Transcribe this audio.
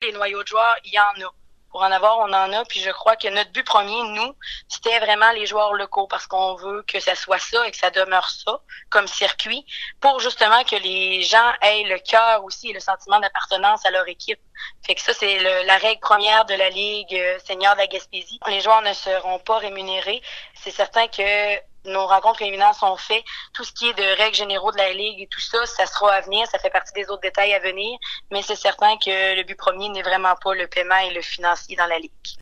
les noyaux de joueurs, il y en a. Pour en avoir, on en a. Puis je crois que notre but premier, nous, c'était vraiment les joueurs locaux parce qu'on veut que ça soit ça et que ça demeure ça comme circuit pour justement que les gens aient le cœur aussi et le sentiment d'appartenance à leur équipe. Fait que ça, c'est la règle première de la Ligue senior de la Gaspésie. Les joueurs ne seront pas rémunérés. C'est certain que nos rencontres préliminaires sont faites. Tout ce qui est de règles généraux de la Ligue et tout ça, ça sera à venir. Ça fait partie des autres détails à venir. Mais c'est certain que le but premier n'est vraiment pas le paiement et le financier dans la Ligue.